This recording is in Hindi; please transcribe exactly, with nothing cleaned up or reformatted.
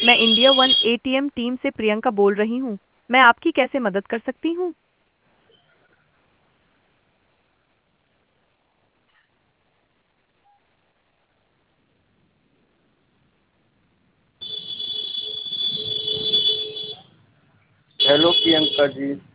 मैं इंडिया वन एटीएम टीम से प्रियंका बोल रही हूँ। मैं आपकी कैसे मदद कर सकती हूँ? हेलो प्रियंका जी।